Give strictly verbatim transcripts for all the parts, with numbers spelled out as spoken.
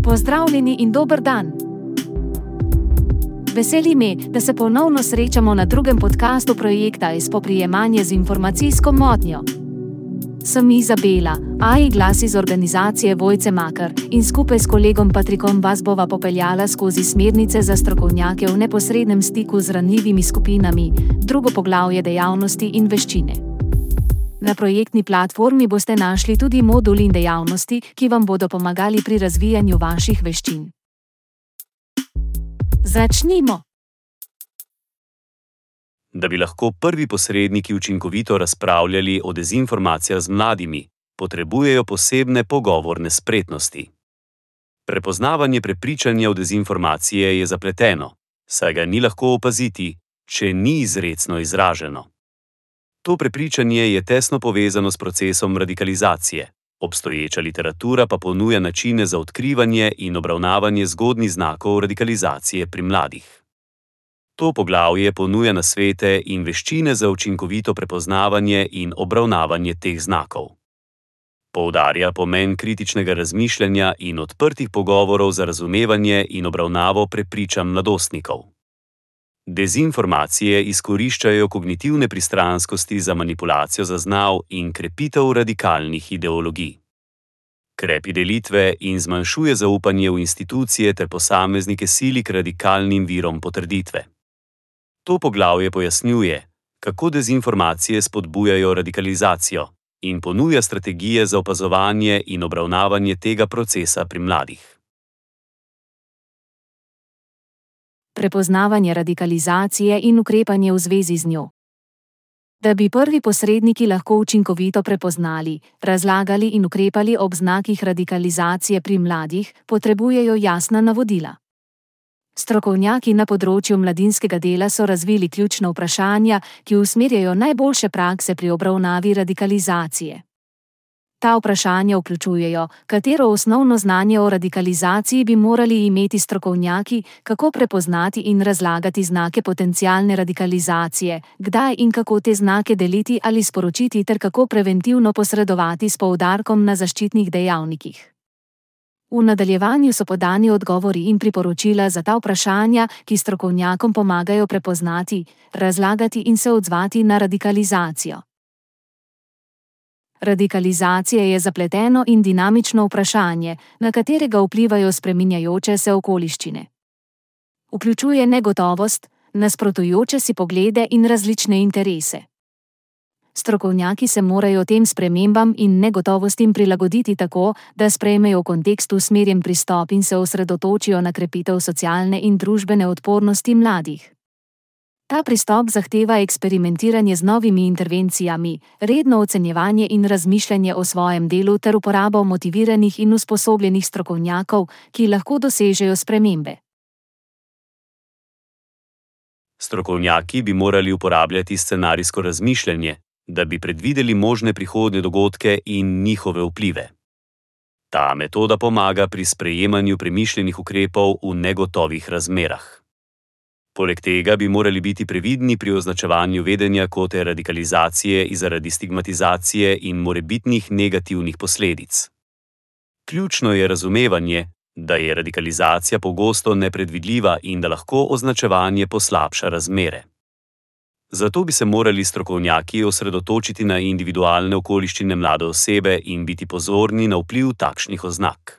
Pozdravljeni in dober dan! Veseli me, da se ponovno srečamo na drugem podcastu projekta Spoprijemanje z informacijsko motnjo. Sem Izabela, A I glas iz organizacije Vojce Makar in skupaj s kolegom Patrikom vas bova popeljala skozi smernice za strokovnjake v neposrednem stiku z ranljivimi skupinami, drugo poglavje dejavnosti in veščine. Na projektni platformi boste našli tudi modul in dejavnosti, ki vam bodo pomagali pri razvijanju vaših veščin. Začnimo! Da bi lahko prvi posredniki učinkovito razpravljali o dezinformacijah z mladimi, potrebujejo posebne pogovorne spretnosti. Prepoznavanje prepričanja o dezinformacije je zapleteno, saj ga ni lahko opaziti, če ni izrecno izraženo. To prepričanje je tesno povezano s procesom radikalizacije. Obstoječa literatura pa ponuja načine za odkrivanje in obravnavanje zgodnjih znakov radikalizacije pri mladih. To poglavje ponuja nasvete in veščine za učinkovito prepoznavanje in obravnavanje teh znakov. Poudarja pomen kritičnega razmišljanja in odprtih pogovorov za razumevanje in obravnavo prepričanj mladostnikov. Dezinformacije izkoriščajo kognitivne pristranskosti za manipulacijo zaznav in krepitev radikalnih ideologij. Krepi delitve in zmanjšuje zaupanje v institucije ter posameznike sili k radikalnim virom potrditve. To poglavje pojasnjuje, kako dezinformacije spodbujajo radikalizacijo in ponuja strategije za opazovanje in obravnavanje tega procesa pri mladih. Prepoznavanje radikalizacije in ukrepanje v zvezi z njo. Da bi prvi posredniki lahko učinkovito prepoznali, razlagali in ukrepali ob znakih radikalizacije pri mladih, potrebujejo jasna navodila. Strokovnjaki na področju mladinskega dela so razvili ključna vprašanja, ki usmerjajo najboljše prakse pri obravnavi radikalizacije. Ta vprašanja vključujejo, katero osnovno znanje o radikalizaciji bi morali imeti strokovnjaki, kako prepoznati in razlagati znake potencialne radikalizacije, kdaj in kako te znake deliti ali sporočiti ter kako preventivno posredovati s poudarkom na zaščitnih dejavnikih. V nadaljevanju so podani odgovori in priporočila za ta vprašanja, ki strokovnjakom pomagajo prepoznati, razlagati in se odzvati na radikalizacijo. Radikalizacija je zapleteno in dinamično vprašanje, na katerega vplivajo spreminjajoče se okoliščine. Vključuje negotovost, nasprotujoče si poglede in različne interese. Strokovnjaki se morajo tem spremembam in negotovostim prilagoditi tako, da sprejmejo v kontekstu usmerjen pristop in se osredotočijo na krepitev socialne in družbene odpornosti mladih. Ta pristop zahteva eksperimentiranje z novimi intervencijami, redno ocenjevanje in razmišljanje o svojem delu ter uporabo motiviranih in usposobljenih strokovnjakov, ki lahko dosežejo spremembe. Strokovnjaki bi morali uporabljati scenarijsko razmišljanje, da bi predvideli možne prihodnje dogodke in njihove vplive. Ta metoda pomaga pri sprejemanju premišljenih ukrepov v negotovih razmerah. Poleg tega bi morali biti previdni pri označevanju vedenja kot radikalizacije zaradi stigmatizacije in morebitnih negativnih posledic. Ključno je razumevanje, da je radikalizacija pogosto nepredvidljiva in da lahko označevanje poslabša razmere. Zato bi se morali strokovnjaki osredotočiti na individualne okoliščine mlade osebe in biti pozorni na vpliv takšnih oznak.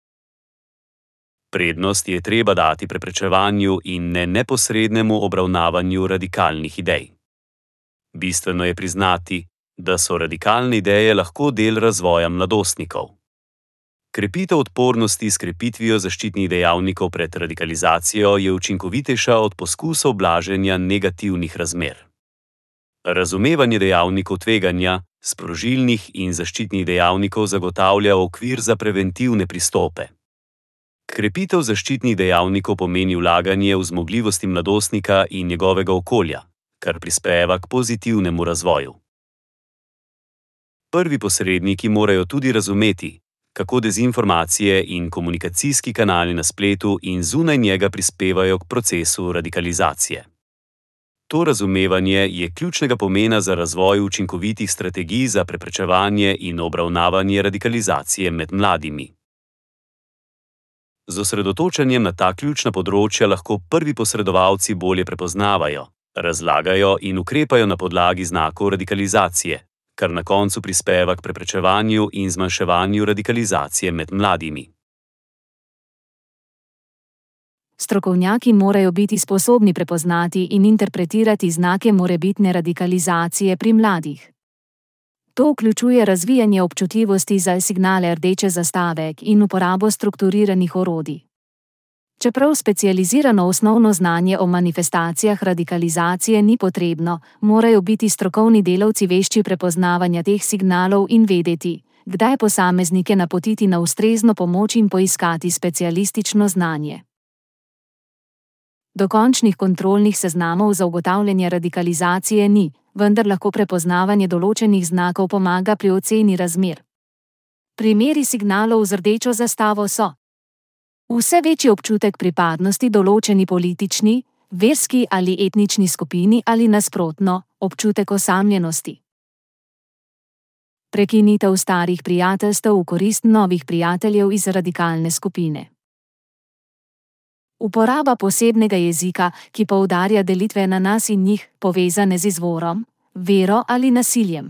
Prednost je treba dati preprečevanju in ne neposrednemu obravnavanju radikalnih idej. Bistveno je priznati, da so radikalne ideje lahko del razvoja mladostnikov. Krepitev odpornosti s krepitvijo zaščitnih dejavnikov pred radikalizacijo je učinkovitejša od poskusov blaženja negativnih razmer. Razumevanje dejavnikov tveganja, sprožilnih in zaščitnih dejavnikov zagotavlja okvir za preventivne pristope. Krepitev zaščitnih dejavnikov pomeni vlaganje v zmogljivosti mladostnika in njegovega okolja, kar prispeva k pozitivnemu razvoju. Prvi posredniki morajo tudi razumeti, kako dezinformacije in komunikacijski kanali na spletu in zunaj njega prispevajo k procesu radikalizacije. To razumevanje je ključnega pomena za razvoj učinkovitih strategij za preprečevanje in obravnavanje radikalizacije med mladimi. Z osredotočanjem na ta ključna področja lahko prvi posredovalci bolje prepoznavajo, razlagajo in ukrepajo na podlagi znakov radikalizacije, kar na koncu prispeva k preprečevanju in zmanjševanju radikalizacije med mladimi. Strokovnjaki morajo biti sposobni prepoznati in interpretirati znake morebitne radikalizacije pri mladih. To vključuje razvijanje občutljivosti za signale rdeče zastave in uporabo strukturiranih orodij. Čeprav specializirano osnovno znanje o manifestacijah radikalizacije ni potrebno, morajo biti strokovni delavci vešči prepoznavanja teh signalov in vedeti, kdaj posameznike napotiti na ustrezno pomoč in poiskati specialistično znanje. Dokončnih kontrolnih seznamov za ugotavljanje radikalizacije ni, vendar lahko prepoznavanje določenih znakov pomaga pri oceni razmer. Primeri signalov z rdečo zastavo so: vse večji občutek pripadnosti določeni politični, verski ali etnični skupini ali nasprotno, občutek osamljenosti. Prekinitev starih prijateljstev v korist novih prijateljev iz radikalne skupine. Uporaba posebnega jezika, ki poudarja delitve na nas in njih, povezane z izvorom, vero ali nasiljem.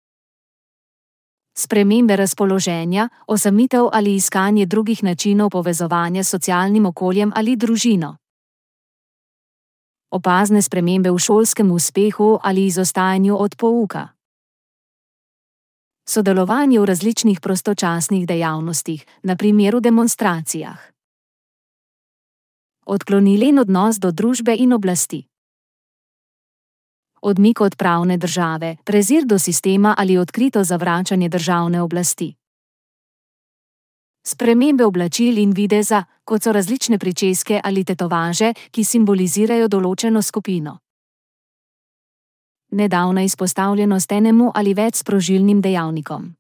Spremembe razpoloženja, osamitev ali iskanje drugih načinov povezovanja s socialnim okoljem ali družino. Opazne spremembe v šolskem uspehu ali izostajanju od pouka. Sodelovanje v različnih prostočasnih dejavnostih, na primer v demonstracijah. Odklonilen odnos do družbe in oblasti. Odmik od pravne države, prezir do sistema ali odkrito zavračanje državne oblasti. Spremembe oblačil in videza, kot so različne pričeske ali tetovaže, ki simbolizirajo določeno skupino. Nedavna izpostavljenost enemu ali več sprožilnim dejavnikom.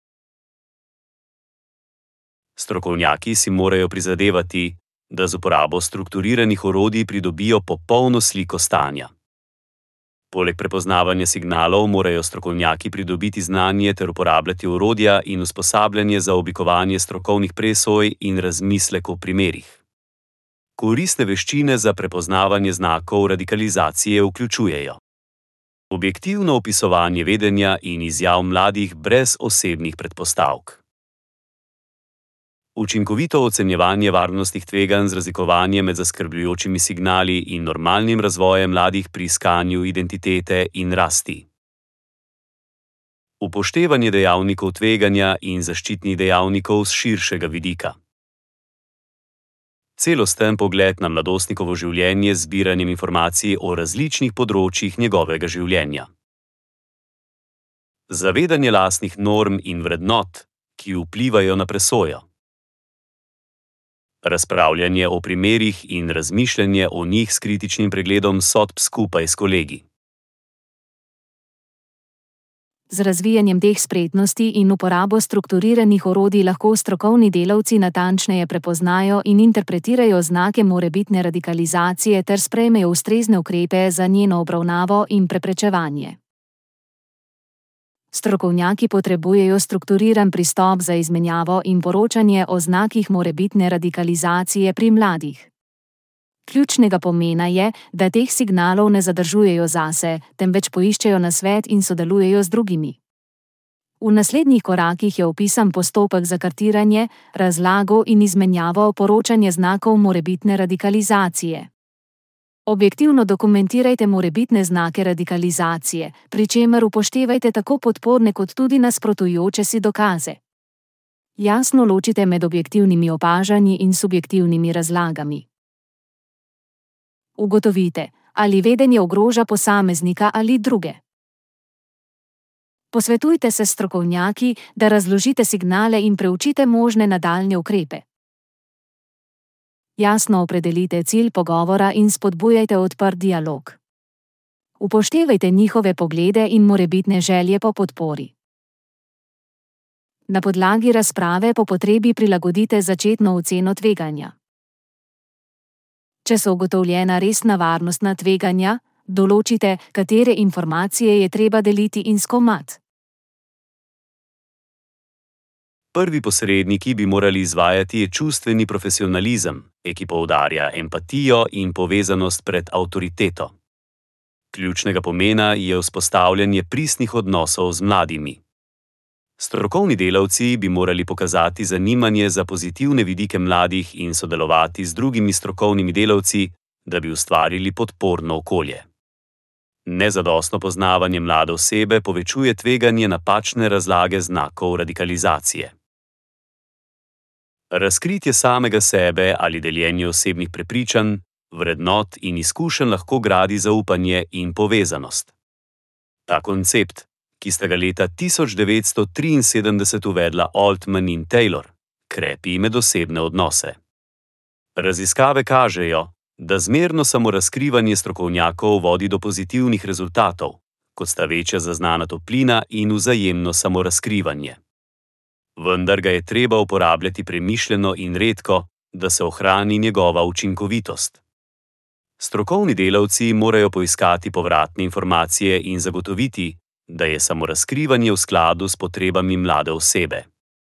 Strokovnjaki si morajo prizadevati, da z uporabo strukturiranih orodij pridobijo popolno sliko stanja. Poleg prepoznavanja signalov morajo strokovnjaki pridobiti znanje ter uporabljati orodja in usposabljanje za oblikovanje strokovnih presoj in razmislek o primerih. Koristne veščine za prepoznavanje znakov radikalizacije vključujejo: objektivno opisovanje vedenja in izjav mladih brez osebnih predpostavk. Učinkovito ocenjevanje varnostnih tveganj z razlikovanjem med zaskrbljujočimi signali in normalnim razvojem mladih pri iskanju identitete in rasti. Upoštevanje dejavnikov tveganja in zaščitnih dejavnikov z širšega vidika. Celosten pogled na mladostnikovo življenje z zbiranjem informacij o različnih področjih njegovega življenja. Zavedanje lastnih norm in vrednot, ki vplivajo na presojo. Razpravljanje o primerih in razmišljanje o njih s kritičnim pregledom sodb skupaj s kolegi. Z razvijanjem teh spretnosti in uporabo strukturiranih orodij lahko strokovni delavci natančneje prepoznajo in interpretirajo znake morebitne radikalizacije ter sprejmejo ustrezne ukrepe za njeno obravnavo in preprečevanje. Strokovnjaki potrebujejo strukturiran pristop za izmenjavo in poročanje o znakih morebitne radikalizacije pri mladih. Ključnega pomena je, da teh signalov ne zadržujejo zase, temveč poiščejo nasvet in sodelujejo z drugimi. V naslednjih korakih je opisan postopek za kartiranje, razlago in izmenjavo poročanja znakov morebitne radikalizacije. Objektivno dokumentirajte morebitne znake radikalizacije, pri čemer upoštevajte tako podporne kot tudi nasprotujoče si dokaze. Jasno ločite med objektivnimi opažanji in subjektivnimi razlagami. Ugotovite, ali vedenje ogroža posameznika ali druge. Posvetujte se s strokovnjaki, da razložite signale in preučite možne nadaljnje ukrepe. Jasno opredelite cilj pogovora in spodbujajte odprt dialog. Upoštevajte njihove poglede in morebitne želje po podpori. Na podlagi razprave po potrebi prilagodite začetno oceno tveganja. Če so ugotovljena resna varnostna tveganja, določite, katere informacije je treba deliti in s kom. Prvi posredniki bi morali izvajati čustveni profesionalizem, ki poudarja empatijo in povezanost pred avtoriteto. Ključnega pomena je vzpostavljanje pristnih odnosov z mladimi. Strokovni delavci bi morali pokazati zanimanje za pozitivne vidike mladih in sodelovati z drugimi strokovnimi delavci, da bi ustvarili podporno okolje. Nezadostno poznavanje mlade osebe povečuje tveganje napačne razlage znakov radikalizacije. Razkritje samega sebe ali deljenje osebnih prepričanj, vrednot in izkušenj lahko gradi zaupanje in povezanost. Ta koncept, ki sta ga leta tisoč devetsto triinsedemdeset uvedla Altman in Taylor, krepi medosebne odnose. Raziskave kažejo, da zmerno samorazkrivanje strokovnjakov vodi do pozitivnih rezultatov, kot sta večja zaznana toplina in vzajemno samorazkrivanje. Vendar ga je treba uporabljati premišljeno in redko, da se ohrani njegova učinkovitost. Strokovni delavci morajo poiskati povratne informacije in zagotoviti, da je samorazkrivanje v skladu s potrebami mlade osebe.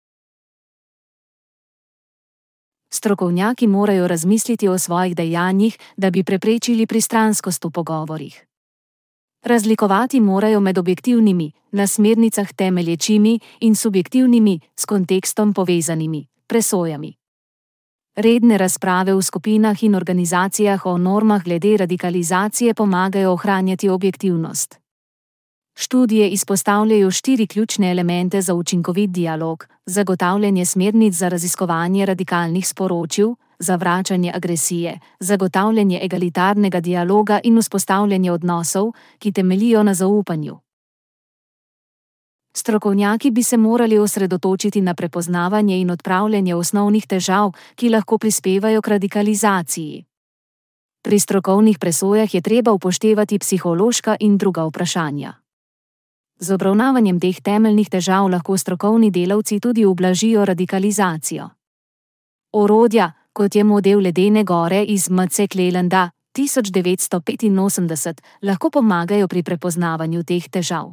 Strokovnjaki morajo razmisliti o svojih dejanjih, da bi preprečili pristranskost v pogovorih. Razlikovati morajo med objektivnimi, na smernicah temelječimi in subjektivnimi, s kontekstom povezanimi, presojami. Redne razprave v skupinah in organizacijah o normah glede radikalizacije pomagajo ohranjati objektivnost. Študije izpostavljajo štiri ključne elemente za učinkovit dialog: zagotavljanje smernic za raziskovanje radikalnih sporočil, zavračanje agresije, zagotavljanje egalitarnega dialoga in vzpostavljanje odnosov, ki temeljijo na zaupanju. Strokovnjaki bi se morali osredotočiti na prepoznavanje in odpravljanje osnovnih težav, ki lahko prispevajo k radikalizaciji. Pri strokovnih presojah je treba upoštevati psihološka in druga vprašanja. Z obravnavanjem teh temeljnih težav lahko strokovni delavci tudi ublažijo radikalizacijo. Orodja, kot je model ledene gore iz McClellanda tisoč devetsto petinosemdeset, lahko pomagajo pri prepoznavanju teh težav.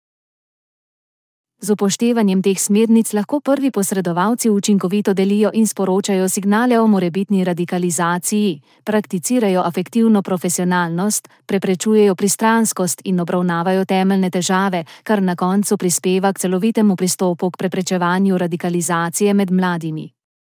Z upoštevanjem teh smernic lahko prvi posredovalci učinkovito delijo in sporočajo signale o morebitni radikalizaciji, prakticirajo afektivno profesionalnost, preprečujejo pristranskost in obravnavajo temeljne težave, kar na koncu prispeva k celovitemu pristopu k preprečevanju radikalizacije med mladimi.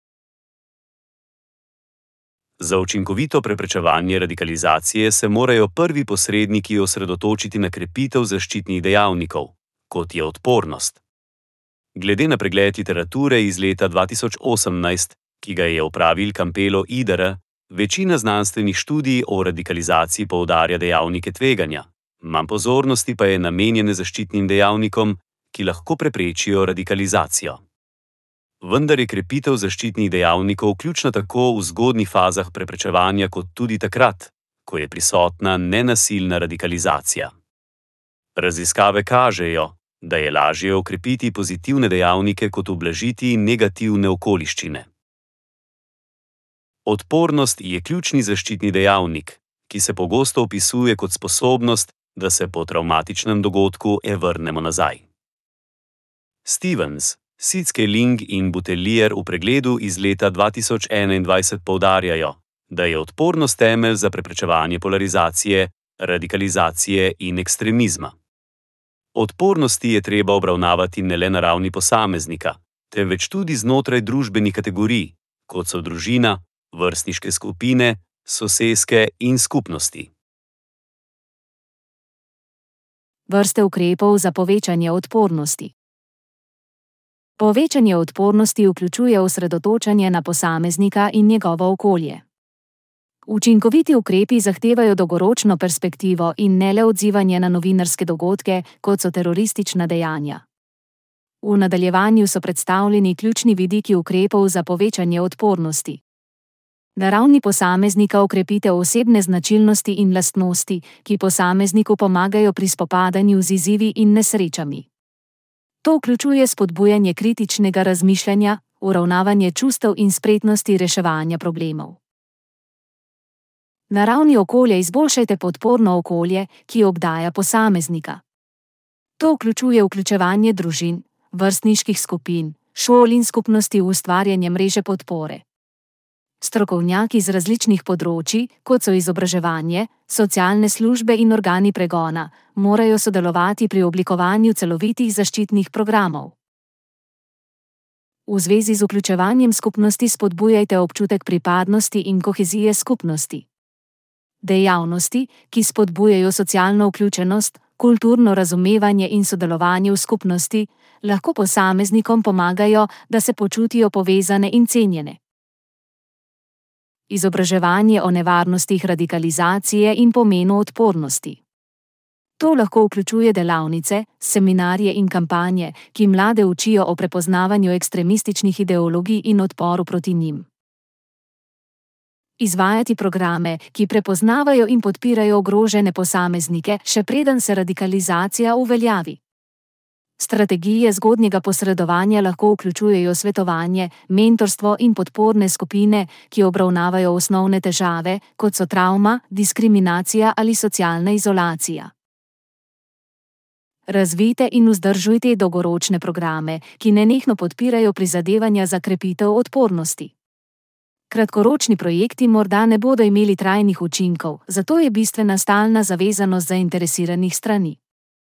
Za učinkovito preprečevanje radikalizacije se morajo prvi posredniki osredotočiti na krepitev zaščitnih dejavnikov, kot je odpornost. Glede na pregled literature iz leta dva tisoč osemnajst, ki ga je opravil Campello Idera, večina znanstvenih študij o radikalizaciji poudarja dejavnike tveganja, manj pozornosti pa je namenjene zaščitnim dejavnikom, ki lahko preprečijo radikalizacijo. Vendar je krepitev zaščitnih dejavnikov ključna tako v zgodnjih fazah preprečevanja kot tudi takrat, ko je prisotna nenasilna radikalizacija. Raziskave kažejo, da je lažje okrepiti pozitivne dejavnike kot ublažiti negativne okoliščine. Odpornost je ključni zaščitni dejavnik, ki se pogosto opisuje kot sposobnost, da se po travmatičnem dogodku vrnemo nazaj. Stevens, Sitzke-Ling in Butelier v pregledu iz leta dva tisoč enaindvajset poudarjajo, da je odpornost temelj za preprečevanje polarizacije, radikalizacije in ekstremizma. Odpornosti je treba obravnavati ne le na ravni posameznika, temveč tudi znotraj družbenih kategorij, kot so družina, vrstniške skupine, soseske in skupnosti. Vrste ukrepov za povečanje odpornosti. Povečanje odpornosti vključuje osredotočanje na posameznika in njegovo okolje. Učinkoviti ukrepi zahtevajo dolgoročno perspektivo in ne le odzivanje na novinarske dogodke, kot so teroristična dejanja. V nadaljevanju so predstavljeni ključni vidiki ukrepov za povečanje odpornosti. Na ravni posameznika okrepite osebne značilnosti in lastnosti, ki posamezniku pomagajo pri spopadanju z izzivi in nesrečami. To vključuje spodbujanje kritičnega razmišljanja, uravnavanje čustev in spretnosti reševanja problemov. Na ravni okolja izboljšajte podporno okolje, ki obdaja posameznika. To vključuje vključevanje družin, vrstniških skupin, šol in skupnosti v ustvarjanje mreže podpore. Strokovnjaki z različnih področij, kot so izobraževanje, socialne službe in organi pregona, morajo sodelovati pri oblikovanju celovitih zaščitnih programov. V zvezi z vključevanjem skupnosti spodbujajte občutek pripadnosti in kohezije skupnosti. Dejavnosti, ki spodbujajo socialno vključenost, kulturno razumevanje in sodelovanje v skupnosti, lahko posameznikom pomagajo, da se počutijo povezane in cenjene. Izobraževanje o nevarnostih radikalizacije in pomenu odpornosti. To lahko vključuje delavnice, seminarje in kampanje, ki mlade učijo o prepoznavanju ekstremističnih ideologij in odporu proti njim. Izvajati programe, ki prepoznavajo in podpirajo ogrožene posameznike, še preden se radikalizacija uveljavi. Strategije zgodnjega posredovanja lahko vključujejo svetovanje, mentorstvo in podporne skupine, ki obravnavajo osnovne težave, kot so travma, diskriminacija ali socialna izolacija. Razvijte in vzdržujte dolgoročne programe, ki nenehno podpirajo prizadevanja za krepitev odpornosti. Kratkoročni projekti morda ne bodo imeli trajnih učinkov, zato je bistvena stalna zavezanost zainteresiranih strani.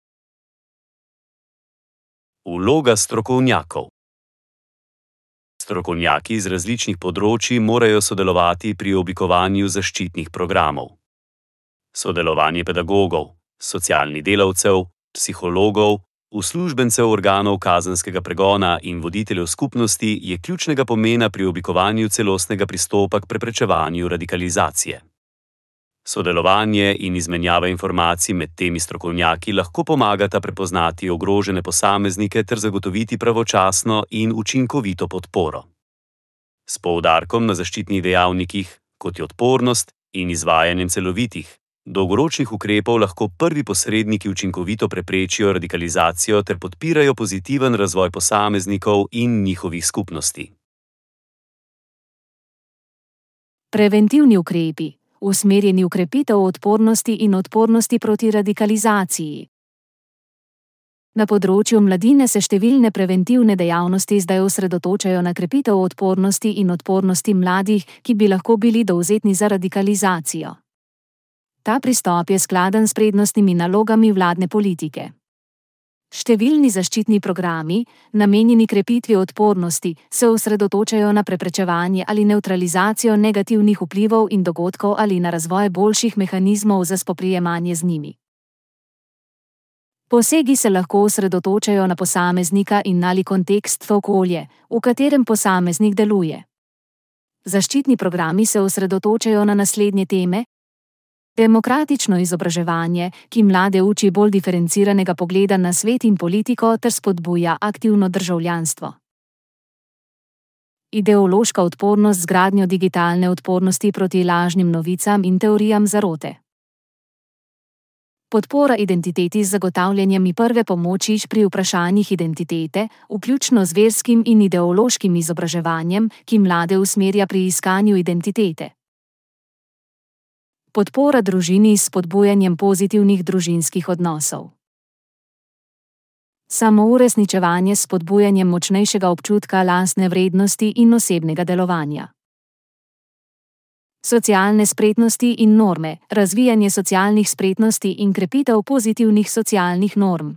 Vloga strokovnjakov. Strokovnjaki iz različnih področij morajo sodelovati pri oblikovanju zaščitnih programov. Sodelovanje pedagogov, socialnih delavcev, psihologov, uslužbencev organov kazenskega pregona in voditeljev skupnosti je ključnega pomena pri oblikovanju celostnega pristopa k preprečevanju radikalizacije. Sodelovanje in izmenjava informacij med temi strokovnjaki lahko pomagata prepoznati ogrožene posameznike ter zagotoviti pravočasno in učinkovito podporo. S poudarkom na zaščitnih dejavnikih, kot je odpornost in izvajanjem celovitih, dolgoročnih ukrepov lahko prvi posredniki učinkovito preprečijo radikalizacijo ter podpirajo pozitiven razvoj posameznikov in njihovih skupnosti. Preventivni ukrepi, usmerjeni v krepitev odpornosti in odpornosti proti radikalizaciji. Na področju mladine se številne preventivne dejavnosti zdaj osredotočajo na krepitev odpornosti in odpornosti mladih, ki bi lahko bili dovzetni za radikalizacijo. Ta pristop je skladen s prednostnimi nalogami vladne politike. Številni zaščitni programi, namenjeni krepitvi odpornosti, se osredotočajo na preprečevanje ali nevtralizacijo negativnih vplivov in dogodkov ali na razvoj boljših mehanizmov za spoprijemanje z njimi. Posegi se lahko osredotočajo na posameznika in ali kontekst v okolje, v katerem posameznik deluje. Zaščitni programi se osredotočajo na naslednje teme: demokratično izobraževanje, ki mlade uči bolj diferenciranega pogleda na svet in politiko ter spodbuja aktivno državljanstvo. Ideološka odpornost z gradnjo digitalne odpornosti proti lažnim novicam in teorijam zarote. Podpora identiteti z zagotavljanjem prve pomoči pri vprašanjih identitete, vključno z verskim in ideološkim izobraževanjem, ki mlade usmerja pri iskanju identitete. Podpora družini s spodbujanjem pozitivnih družinskih odnosov. Samouresničevanje s spodbujanjem močnejšega občutka lastne vrednosti in osebnega delovanja. Socialne spretnosti in norme, razvijanje socialnih spretnosti in krepitev pozitivnih socialnih norm.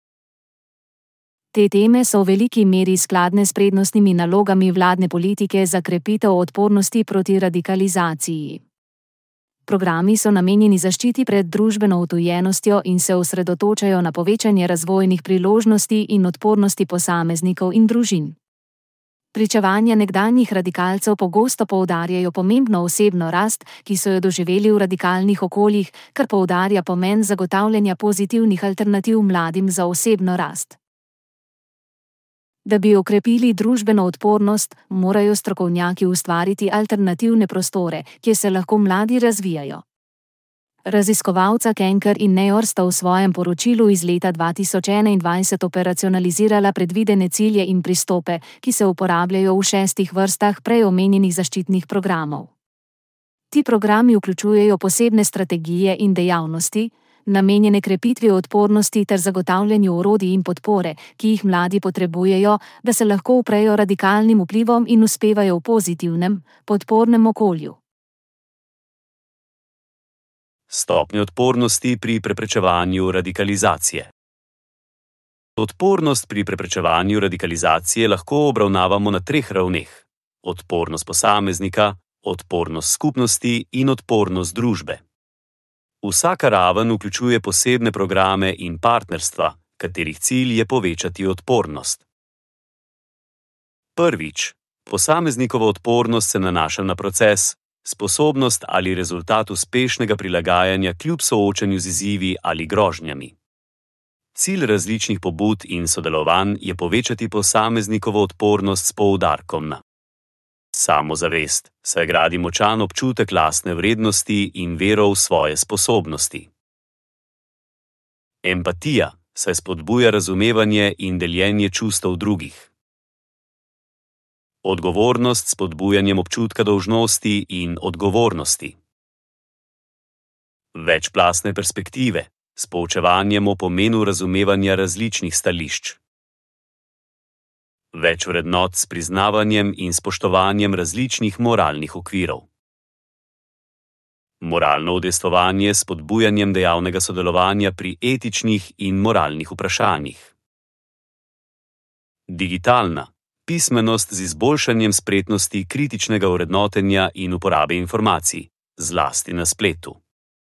Te teme so v veliki meri skladne s prednostnimi nalogami vladne politike za krepitev odpornosti proti radikalizaciji. Programi so namenjeni zaščiti pred družbeno odtujenostjo in se osredotočajo na povečanje razvojnih priložnosti in odpornosti posameznikov in družin. Pričevanja nekdanjih radikalcev pogosto poudarjajo pomembno osebno rast, ki so jo doživeli v radikalnih okoljih, kar poudarja pomen zagotavljanja pozitivnih alternativ mladim za osebno rast. Da bi okrepili družbeno odpornost, morajo strokovnjaki ustvariti alternativne prostore, kjer se lahko mladi razvijajo. Raziskovalca Kenker in Neor sta v svojem poročilu iz leta dva tisoč enaindvajset operacionalizirala predvidene cilje in pristope, ki se uporabljajo v šestih vrstah prej omenjenih zaščitnih programov. Ti programi vključujejo posebne strategije in dejavnosti, namenjene krepitvi odpornosti ter zagotavljanju orodij in podpore, ki jih mladi potrebujejo, da se lahko uprejo radikalnim vplivom in uspevajo v pozitivnem, podpornem okolju. Stopnje odpornosti pri preprečevanju radikalizacije. Odpornost pri preprečevanju radikalizacije lahko obravnavamo na treh ravneh: odpornost posameznika, odpornost skupnosti in odpornost družbe. Vsaka raven vključuje posebne programe in partnerstva, katerih cilj je povečati odpornost. Prvič, posameznikova odpornost se nanaša na proces, sposobnost ali rezultat uspešnega prilagajanja kljub soočanju z izzivi ali grožnjami. Cilj različnih pobud in sodelovanj je povečati posameznikovo odpornost s poudarkom na samozavest, saj gradi močan občutek lastne vrednosti in vero v svoje sposobnosti. Empatija, saj spodbuja razumevanje in deljenje čustev drugih. Odgovornost s spodbujanjem občutka dolžnosti in odgovornosti. Večplastne perspektive, s poučevanjem o pomenu razumevanja različnih stališč. Več vrednot s priznavanjem in spoštovanjem različnih moralnih okvirov. Moralno udejstvovanje s spodbujanjem dejavnega sodelovanja pri etičnih in moralnih vprašanjih. Digitalna pismenost z izboljšanjem spretnosti kritičnega vrednotenja in uporabe informacij, zlasti na spletu.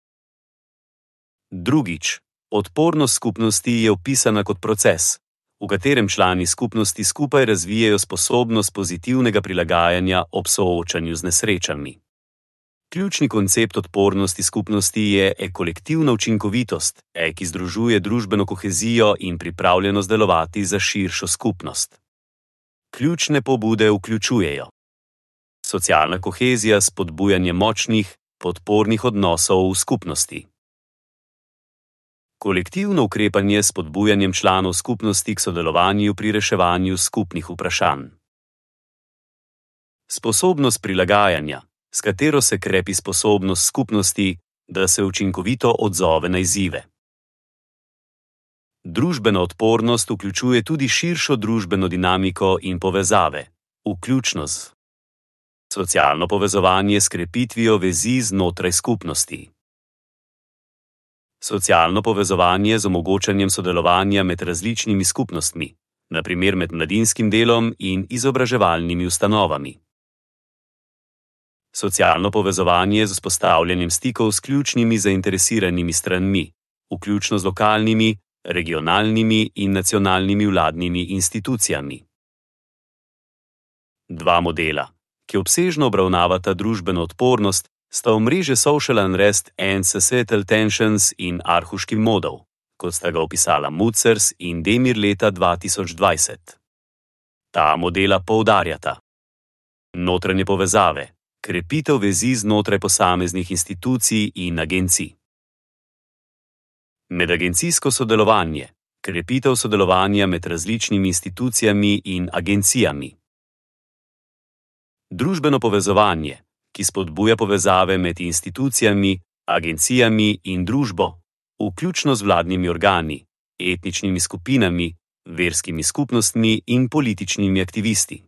Drugič, odpornost skupnosti je opisana kot proces, v katerem člani skupnosti skupaj razvijajo sposobnost pozitivnega prilagajanja ob soočanju z nesrečami. Ključni koncept odpornosti skupnosti je e-kolektivna učinkovitost, e, ki združuje družbeno kohezijo in pripravljenost delovati za širšo skupnost. Ključne pobude vključujejo socialna kohezija s spodbujanjem močnih, podpornih odnosov v skupnosti. Kolektivno ukrepanje s spodbujanjem članov skupnosti k sodelovanju pri reševanju skupnih vprašanj. Sposobnost prilagajanja, s katero se krepi sposobnost skupnosti, da se učinkovito odzove na izzive. Družbena odpornost vključuje tudi širšo družbeno dinamiko in povezave, vključno z socialno povezovanje s krepitvijo vezi znotraj skupnosti. Socialno povezovanje z omogočanjem sodelovanja med različnimi skupnostmi, na primer med mladinskim delom in izobraževalnimi ustanovami. Socialno povezovanje z vzpostavljanjem stikov s ključnimi zainteresiranimi stranmi, vključno z lokalnimi, regionalnimi in nacionalnimi vladnimi institucijami. Dva modela, ki obsežno obravnavata družbeno odpornost, sta omrežje Social Unrest and Societal Tensions in Aarhuški model, kot sta ga opisala Mutzers in Demir leta dva tisoč dvajset. Ta modela poudarjata notranje povezave, krepitev vezi znotraj posameznih institucij in agencij. Medagencijsko sodelovanje, krepitev sodelovanja med različnimi institucijami in agencijami. Družbeno povezovanje, ki spodbuja povezave med institucijami, agencijami in družbo, vključno z vladnimi organi, etničnimi skupinami, verskimi skupnostmi in političnimi aktivisti.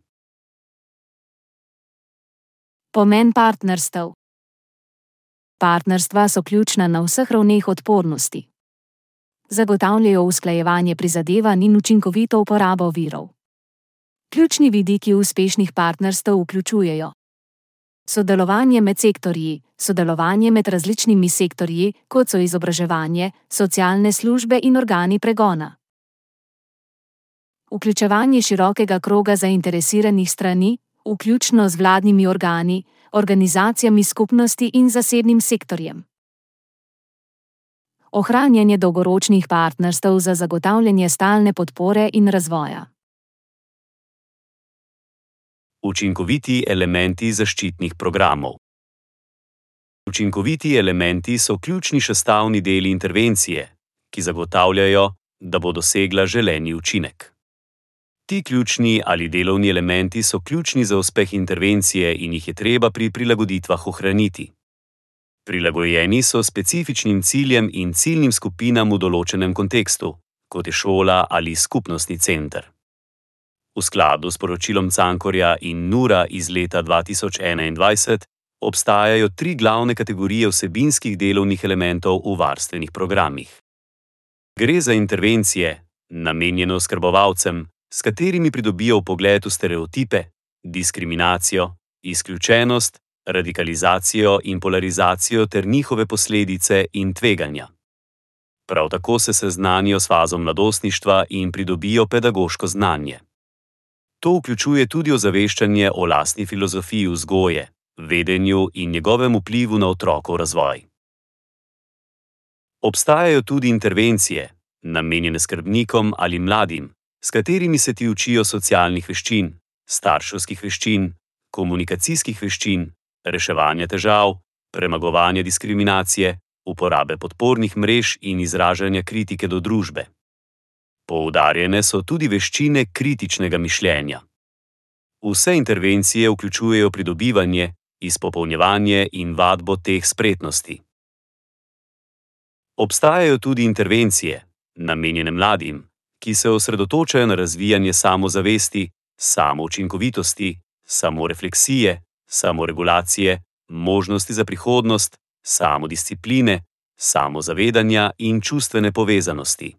Pomen partnerstev. Partnerstva so ključna na vseh ravneh odpornosti. Zagotavljajo usklajevanje prizadevanj in učinkovito uporabo virov. Ključni vidiki uspešnih partnerstev vključujejo sodelovanje med sektorji, sodelovanje med različnimi sektorji, kot so izobraževanje, socialne službe in organi pregona. Vključevanje širokega kroga zainteresiranih strani, vključno z vladnimi organi, organizacijami skupnosti in zasebnim sektorjem. Ohranjanje dolgoročnih partnerstev za zagotavljanje stalne podpore in razvoja. Učinkoviti elementi zaščitnih programov. Učinkoviti elementi so ključni sestavni deli intervencije, ki zagotavljajo, da bo dosegla želeni učinek. Ti ključni ali delovni elementi so ključni za uspeh intervencije in jih je treba pri prilagoditvah ohraniti. Prilagojeni so specifičnim ciljem in ciljnim skupinam v določenem kontekstu, kot je šola ali skupnostni center. V skladu s poročilom Cankorja in Nura iz leta dva tisoč enaindvajset obstajajo tri glavne kategorije vsebinskih delovnih elementov v varstvenih programih. Gre za intervencije, namenjene oskrbovalcem, s katerimi pridobijo vpogled v stereotipe, diskriminacijo, izključenost, radikalizacijo in polarizacijo ter njihove posledice in tveganja. Prav tako se seznanijo s fazo mladostništva in pridobijo pedagoško znanje. To vključuje tudi ozaveščanje o lastni filozofiji vzgoje, vedenju in njegovem vplivu na otrokov razvoj. Obstajajo tudi intervencije, namenjene skrbnikom ali mladim, s katerimi se ti učijo socialnih veščin, starševskih veščin, komunikacijskih veščin, reševanja težav, premagovanja diskriminacije, uporabe podpornih mrež in izražanja kritike do družbe. Poudarjene so tudi veščine kritičnega mišljenja. Vse intervencije vključujejo pridobivanje, izpopolnjevanje in vadbo teh spretnosti. Obstajajo tudi intervencije, namenjene mladim, ki se osredotočajo na razvijanje samozavesti, samoučinkovitosti, samorefleksije, samoregulacije, možnosti za prihodnost, samodiscipline, samozavedanja in čustvene povezanosti.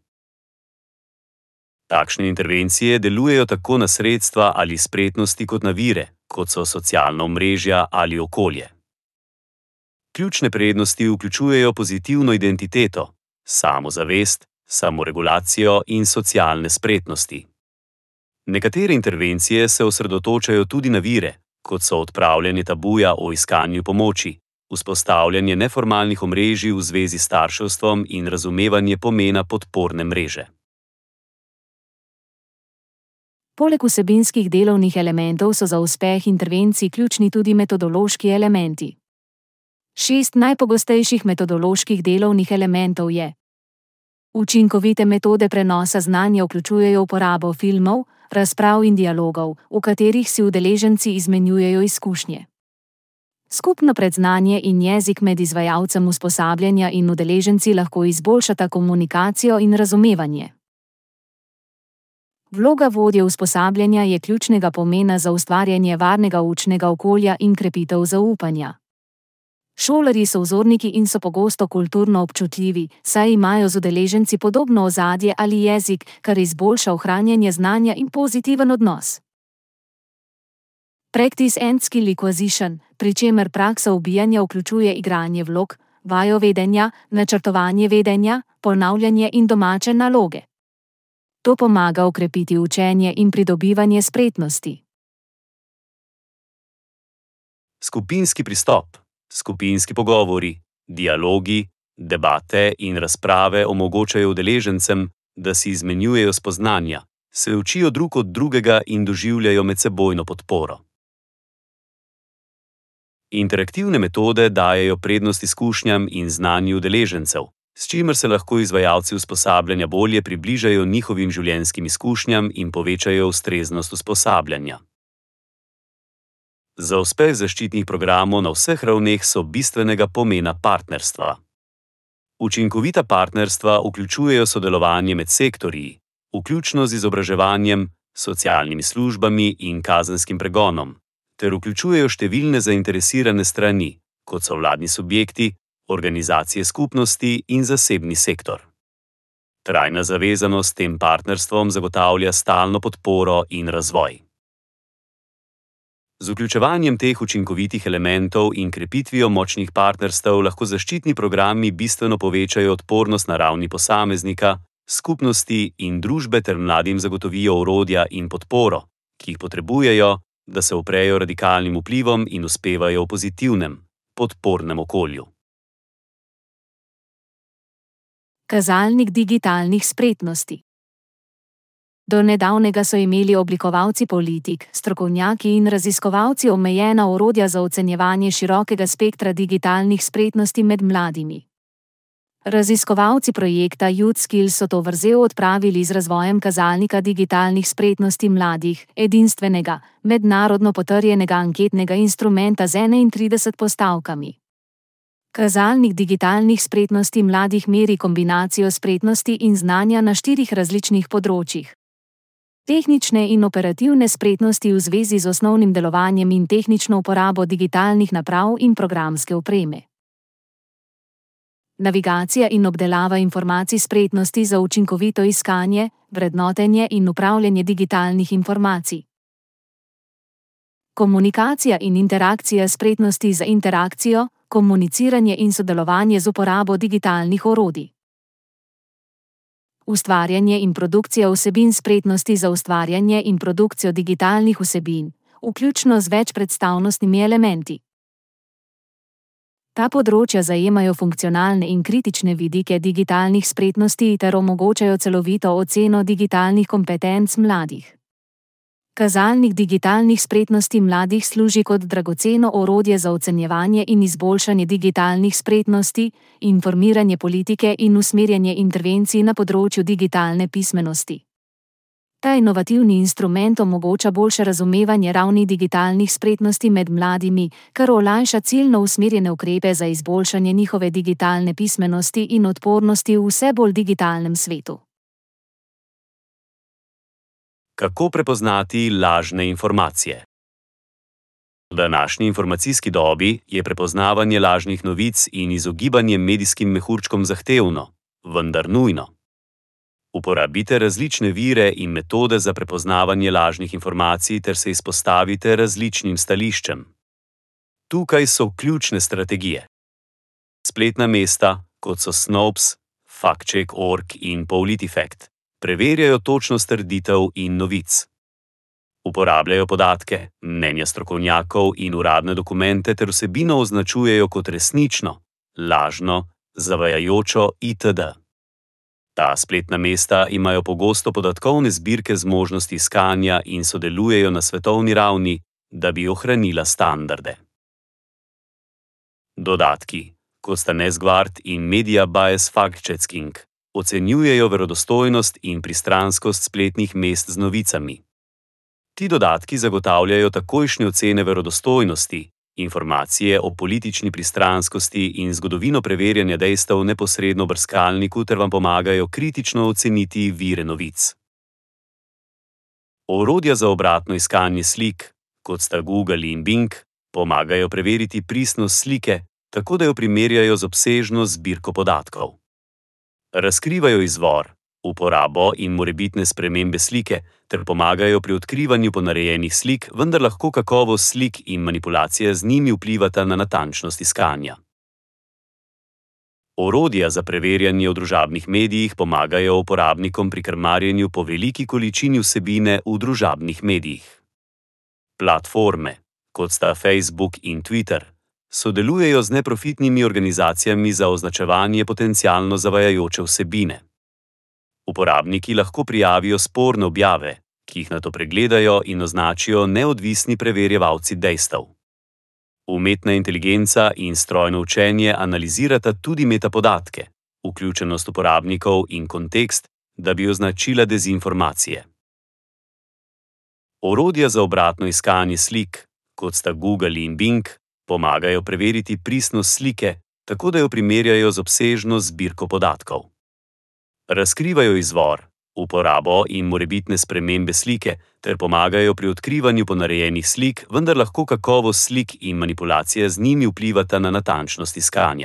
Takšne intervencije delujejo tako na sredstva ali spretnosti kot na vire, kot so socialna omrežja ali okolje. Ključne prednosti vključujejo pozitivno identiteto, samozavest, samoregulacijo in socialne spretnosti. Nekatere intervencije se osredotočajo tudi na vire, kot so odpravljanje tabuja o iskanju pomoči, vzpostavljanje neformalnih omrežij v zvezi s starševstvom in razumevanje pomena podporne mreže. Poleg vsebinskih delovnih elementov so za uspeh intervencij ključni tudi metodološki elementi. Šest najpogostejših metodoloških delovnih elementov je: učinkovite metode prenosa znanja vključujejo uporabo filmov, razprav in dialogov, v katerih si udeleženci izmenjujejo izkušnje. Skupno predznanje in jezik med izvajalcem usposabljanja in udeleženci lahko izboljšata komunikacijo in razumevanje. Vloga vodje usposabljanja je ključnega pomena za ustvarjanje varnega učnega okolja in krepitev zaupanja. Šolarji so vzorniki in so pogosto kulturno občutljivi, saj imajo z udeleženci podobno ozadje ali jezik, kar izboljša ohranjanje znanja in pozitiven odnos. Practice and skill acquisition, pri čemer praksa ubijanja vključuje igranje vlog, vajo vedenja, načrtovanje vedenja, ponavljanje in domače naloge. To pomaga okrepiti učenje in pridobivanje spretnosti. Skupinski pristop, skupinski pogovori, dialogi, debate in razprave omogočajo udeležencem, da si izmenjujejo spoznanja, se učijo drug od drugega in doživljajo medsebojno podporo. Interaktivne metode dajejo prednost izkušnjam in znanju udeležencev, s čimer se lahko izvajalci usposabljanja bolje približajo njihovim življenjskim izkušnjam in povečajo ustreznost usposabljanja. Za uspeh zaščitnih programov na vseh ravneh so bistvenega pomena partnerstva. Učinkovita partnerstva vključujejo sodelovanje med sektorji, vključno z izobraževanjem, socialnimi službami in kazenskim pregonom, ter vključujejo številne zainteresirane strani, kot so vladni subjekti, organizacije skupnosti in zasebni sektor. Trajna zavezanost tem partnerstvom zagotavlja stalno podporo in razvoj. Z vključevanjem teh učinkovitih elementov in krepitvijo močnih partnerstev lahko zaščitni programi bistveno povečajo odpornost na ravni posameznika, skupnosti in družbe ter mladim zagotovijo orodja in podporo, ki jih potrebujejo, da se uprejo radikalnim vplivom in uspevajo v pozitivnem, podpornem okolju. Kazalnik digitalnih spretnosti. Do nedavnega so imeli oblikovalci politik, strokovnjaki in raziskovalci omejena orodja za ocenjevanje širokega spektra digitalnih spretnosti med mladimi. Raziskovalci projekta Youth Skills so to vrzel odpravili z razvojem kazalnika digitalnih spretnosti mladih, edinstvenega, mednarodno potrjenega anketnega instrumenta z enaintridesetimi postavkami. Kazalnik digitalnih spretnosti mladih meri kombinacijo spretnosti in znanja na štirih različnih področjih. Tehnične in operativne spretnosti v zvezi z osnovnim delovanjem in tehnično uporabo digitalnih naprav in programske opreme. Navigacija in obdelava informacij spretnosti za učinkovito iskanje, vrednotenje in upravljanje digitalnih informacij. Komunikacija in interakcija spretnosti za interakcijo, komuniciranje in sodelovanje z uporabo digitalnih orodij. Ustvarjanje in produkcija vsebin spretnosti za ustvarjanje in produkcijo digitalnih vsebin, vključno z večpredstavnostnimi elementi. Ta področja zajemajo funkcionalne in kritične vidike digitalnih spretnosti ter omogočajo celovito oceno digitalnih kompetenc mladih. Kazalnik digitalnih spretnosti mladih služi kot dragoceno orodje za ocenjevanje in izboljšanje digitalnih spretnosti, informiranje politike in usmerjanje intervencij na področju digitalne pismenosti. Ta inovativni instrument omogoča boljše razumevanje ravni digitalnih spretnosti med mladimi, kar olajša ciljno usmerjene ukrepe za izboljšanje njihove digitalne pismenosti in odpornosti v vse bolj digitalnem svetu. Kako prepoznati lažne informacije? V današnji informacijski dobi je prepoznavanje lažnih novic in izogibanje medijskim mehurčkom zahtevno, vendar nujno. Uporabite različne vire in metode za prepoznavanje lažnih informacij ter se izpostavite različnim stališčem. Tukaj so ključne strategije. Spletna mesta, kot so Snopes, FactCheck pika org in PolitiFact, preverjajo točnost trditev in novic. Uporabljajo podatke, mnenja strokovnjakov in uradne dokumente ter vsebino označujejo kot resnično, lažno, zavajajočo itd. Ta spletna mesta imajo pogosto podatkovne zbirke z možnosti iskanja in sodelujejo na svetovni ravni, da bi ohranila standarde. Dodatki, kot sta Nesgvard in Media Bias Fact-Checking, ocenjujejo verodostojnost in pristranskost spletnih mest z novicami. Ti dodatki zagotavljajo takojšnje ocene verodostojnosti, informacije o politični pristranskosti in zgodovino preverjanja dejstev neposredno v brskalniku ter vam pomagajo kritično oceniti vire novic. Orodja za obratno iskanje slik, kot sta Google in Bing, pomagajo preveriti pristnost slike, tako da jo primerjajo z obsežno zbirko podatkov. Razkrivajo izvor, uporabo in morebitne spremembe slike ter pomagajo pri odkrivanju ponarejenih slik, vendar lahko kakovost slik in manipulacija z njimi vplivata na natančnost iskanja. Orodja za preverjanje v družabnih medijih pomagajo uporabnikom pri krmarjenju po veliki količini vsebine v družabnih medijih. Platforme, kot sta Facebook in Twitter, sodelujejo z neprofitnimi organizacijami za označevanje potencialno zavajajoče vsebine. Uporabniki lahko prijavijo sporne objave, ki jih nato pregledajo in označijo neodvisni preverjevalci dejstev. Umetna inteligenca in strojno učenje analizirata tudi metapodatke, vključenost uporabnikov in kontekst, da bi označila dezinformacije. Orodja za obratno iskanje slik, kot sta Google in Bing, pomagajo preveriti pristnost slike, tako da jo primerjajo z obsežno zbirko podatkov. Razkrivajo izvor, uporabo in morebitne spremembe slike ter pomagajo pri odkrivanju ponarejenih slik, vendar lahko kakovost slik in manipulacija z njimi vplivata na natančnost iskanja.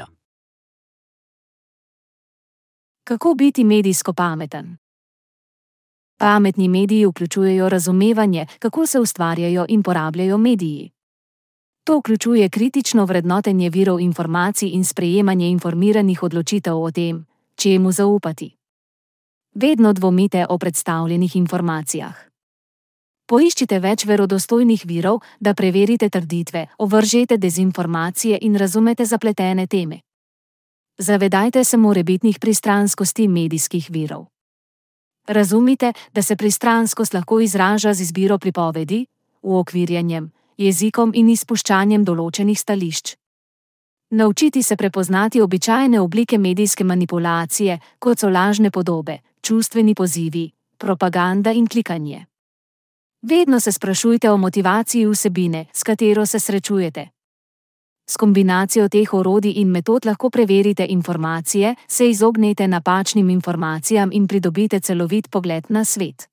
Kako biti medijsko pameten? Pametni mediji vključujejo razumevanje, kako se ustvarjajo in porabljajo mediji. To vključuje kritično vrednotenje virov informacij in sprejemanje informiranih odločitev o tem, čemu zaupati. Vedno dvomite o predstavljenih informacijah. Poiščite več verodostojnih virov, da preverite trditve, ovržete dezinformacije in razumete zapletene teme. Zavedajte se morebitnih pristranskosti medijskih virov. Razumite, da se pristranskost lahko izraža z izbiro pripovedi, uokvirjanjem, jezikom in izpuščanjem določenih stališč. Naučiti se prepoznati običajne oblike medijske manipulacije, kot so lažne podobe, čustveni pozivi, propaganda in klikanje. Vedno se sprašujte o motivaciji vsebine, s katero se srečujete. S kombinacijo teh orodij in metod lahko preverite informacije, se izognete napačnim informacijam in pridobite celovit pogled na svet.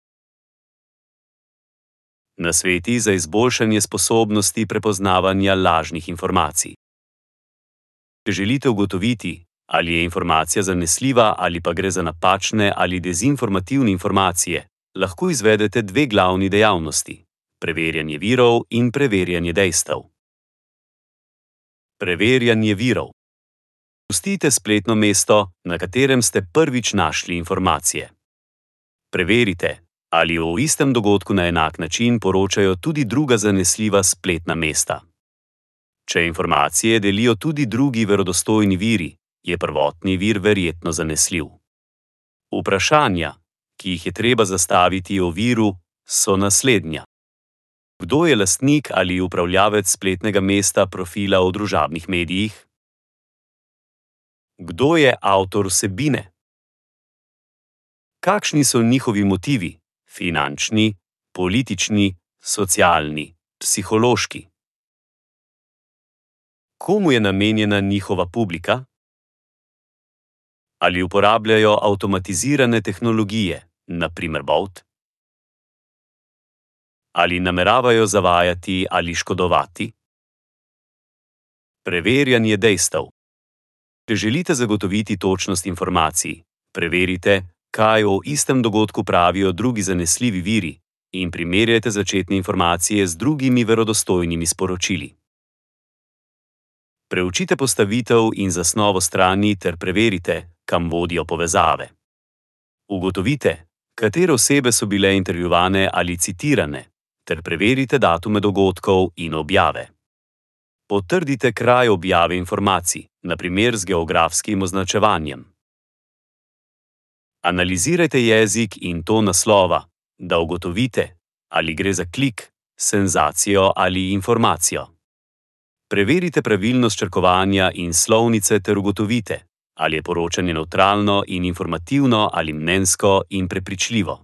Nasveti za izboljšanje sposobnosti prepoznavanja lažnih informacij. Če želite ugotoviti, ali je informacija zanesljiva ali pa gre za napačne ali dezinformativne informacije, lahko izvedete dve glavni dejavnosti: preverjanje virov in preverjanje dejstev. Preverjanje virov. Pustite spletno mesto, na katerem ste prvič našli informacije. Preverite, ali o istem dogodku na enak način poročajo tudi druga zanesljiva spletna mesta. Če informacije delijo tudi drugi verodostojni viri, je prvotni vir verjetno zanesljiv. Vprašanja, ki jih je treba zastaviti o viru, so naslednja. Kdo je lastnik ali upravljavec spletnega mesta profila o družabnih medijih? Kdo je avtor vsebine? Kakšni so njihovi motivi? Finančni, politični, socialni, psihološki. Komu je namenjena njihova publika? Ali uporabljajo avtomatizirane tehnologije, na primer bot? Ali nameravajo zavajati ali škodovati? Preverjanje dejstev. Če želite zagotoviti točnost informacij, preverite, kaj o istem dogodku pravijo drugi zanesljivi viri, in primerjajte začetne informacije z drugimi verodostojnimi sporočili. Preučite postavitev in zasnovo strani ter preverite, kam vodijo povezave. Ugotovite, katere osebe so bile intervjuvane ali citirane, ter preverite datume dogodkov in objave. Potrdite kraj objave informacij, na primer z geografskim označevanjem. Analizirajte jezik in ton naslova, da ugotovite, ali gre za klik, senzacijo ali informacijo. Preverite pravilnost črkovanja in slovnice ter ugotovite, ali je poročanje nevtralno in informativno ali mnenjsko in prepričljivo.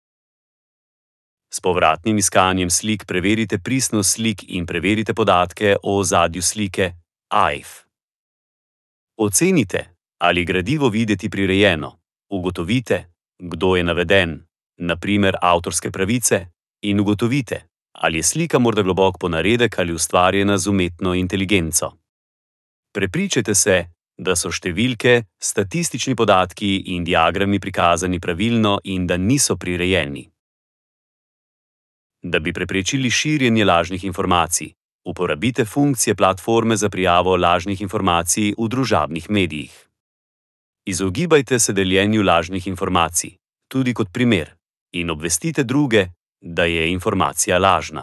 S povratnim iskanjem slik preverite pristnost slik in preverite podatke o ozadju slike, A I F. Ocenite, ali je gradivo videti prirejeno, ugotovite, kdo je naveden, na primer avtorske pravice, in ugotovite, ali je slika morda globok ponaredek ali ustvarjena z umetno inteligenco. Prepričajte se, da so številke, statistični podatki in diagrami prikazani pravilno in da niso prirejeni. Da bi preprečili širjenje lažnih informacij, uporabite funkcije platforme za prijavo lažnih informacij v družabnih medijih. Izogibajte se deljenju lažnih informacij, tudi kot primer, in obvestite druge, da je informacija lažna.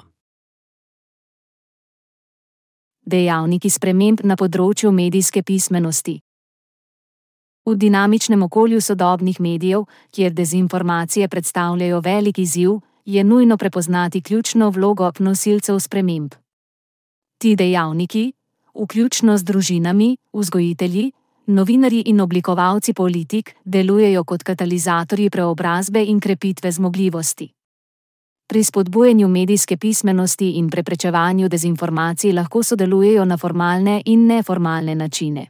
Dejavniki sprememb na področju medijske pismenosti. V dinamičnem okolju sodobnih medijev, kjer dezinformacije predstavljajo velik izziv, je nujno prepoznati ključno vlogo nosilcev sprememb. Ti dejavniki, vključno z družinami, vzgojitelji, novinarji in oblikovalci politik, delujejo kot katalizatorji preobrazbe in krepitve zmogljivosti. Pri spodbujanju medijske pismenosti in preprečevanju dezinformacij lahko sodelujejo na formalne in neformalne načine.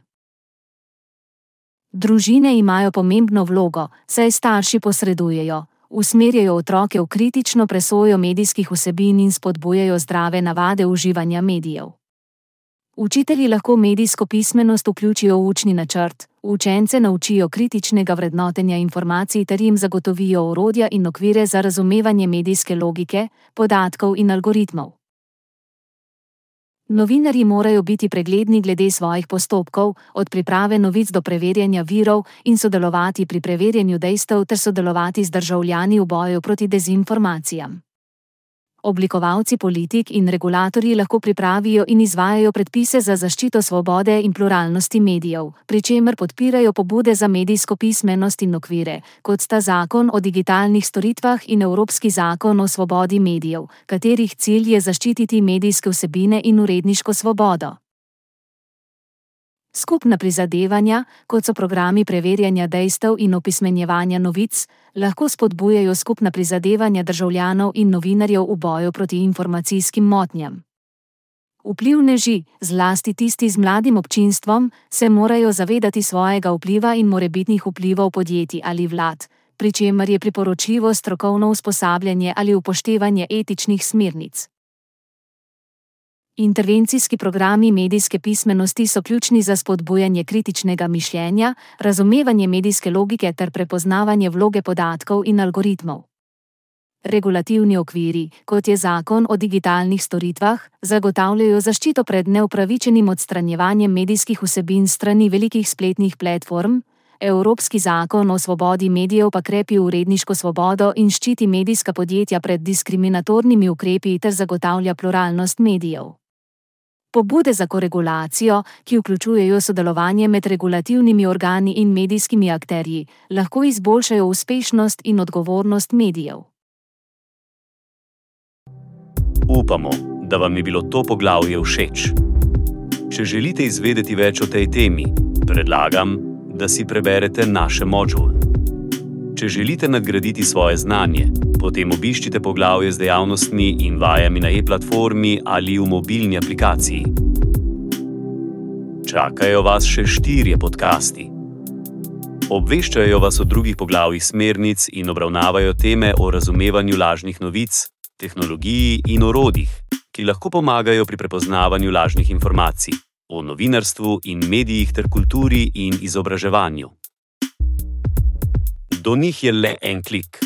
Družine imajo pomembno vlogo, saj starši posredujejo, usmerjajo otroke v kritično presojo medijskih vsebin in spodbujajo zdrave navade uživanja medijev. Učitelji lahko medijsko pismenost vključijo v učni načrt, učence naučijo kritičnega vrednotenja informacij ter jim zagotovijo orodja in okvire za razumevanje medijske logike, podatkov in algoritmov. Novinarji morajo biti pregledni glede svojih postopkov, od priprave novic do preverjanja virov, in sodelovati pri preverjanju dejstev ter sodelovati z državljani v boju proti dezinformacijam. Oblikovalci politik in regulatorji lahko pripravijo in izvajajo predpise za zaščito svobode in pluralnosti medijev, pri čemer podpirajo pobude za medijsko pismenost in okvire, kot sta Zakon o digitalnih storitvah in Evropski zakon o svobodi medijev, katerih cilj je zaščititi medijske vsebine in uredniško svobodo. Skupna prizadevanja, kot so programi preverjanja dejstev in opismenjevanja novic, lahko spodbujajo skupna prizadevanja državljanov in novinarjev v boju proti informacijskim motnjam. Vplivneži, zlasti tisti z mladim občinstvom, se morajo zavedati svojega vpliva in morebitnih vplivov podjetij ali vlad, pri čemer je priporočljivo strokovno usposabljanje ali upoštevanje etičnih smernic. Intervencijski programi medijske pismenosti so ključni za spodbujanje kritičnega mišljenja, razumevanje medijske logike ter prepoznavanje vloge podatkov in algoritmov. Regulativni okviri, kot je zakon o digitalnih storitvah, zagotavljajo zaščito pred neupravičenim odstranjevanjem medijskih vsebin s strani velikih spletnih platform, Evropski zakon o svobodi medijev pa krepi uredniško svobodo in ščiti medijska podjetja pred diskriminatornimi ukrepi ter zagotavlja pluralnost medijev. Pobude za koregulacijo, ki vključujejo sodelovanje med regulativnimi organi in medijskimi akterji, lahko izboljšajo uspešnost in odgovornost medijev. Upamo, da vam je bilo to poglavje všeč. Če želite izvedeti več o tej temi, predlagam, da si preberete naše module. Če želite nadgraditi svoje znanje, potem obiščite poglavje z dejavnostmi in vajami na e-platformi ali v mobilni aplikaciji. Čakajo vas še štirje podcasti. Obveščajo vas o drugih poglavjih smernic in obravnavajo teme o razumevanju lažnih novic, tehnologiji in orodjih, ki lahko pomagajo pri prepoznavanju lažnih informacij, o novinarstvu in medijih ter kulturi in izobraževanju. Do njih je le en klik.